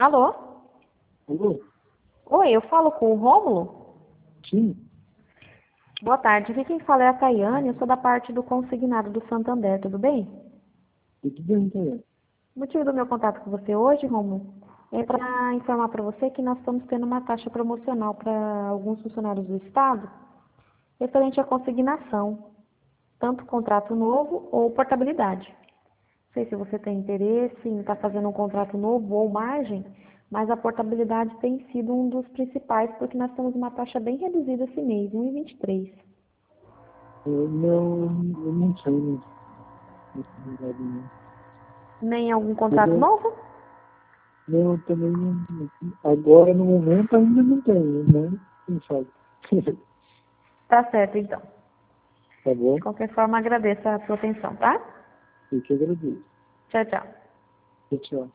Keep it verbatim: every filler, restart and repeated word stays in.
Alô? Alô? Oi, eu falo com o Rômulo? Sim. Boa tarde, aqui quem fala é a Tayane, eu sou da parte do consignado do Santander, tudo bem? Tudo bem, então. O motivo do meu contato com você hoje, Rômulo, é para informar para você que nós estamos tendo uma taxa promocional para alguns funcionários do Estado, referente à consignação, tanto contrato novo ou portabilidade. Não sei se você tem interesse em estar fazendo um contrato novo ou margem, mas a portabilidade tem sido um dos principais, porque nós temos uma taxa bem reduzida esse mês, um vírgula vinte e três. Eu não, eu não sei, né? Possibilidade, não. Nem algum Mas contrato eu, novo? não, eu também não. Agora, no momento, ainda não tenho, né? Quem sabe? Tá certo, então. Tá De bom? qualquer forma, agradeço a sua atenção, tá? Eu que agradeço. Tchau, tchau. Tchau, tchau.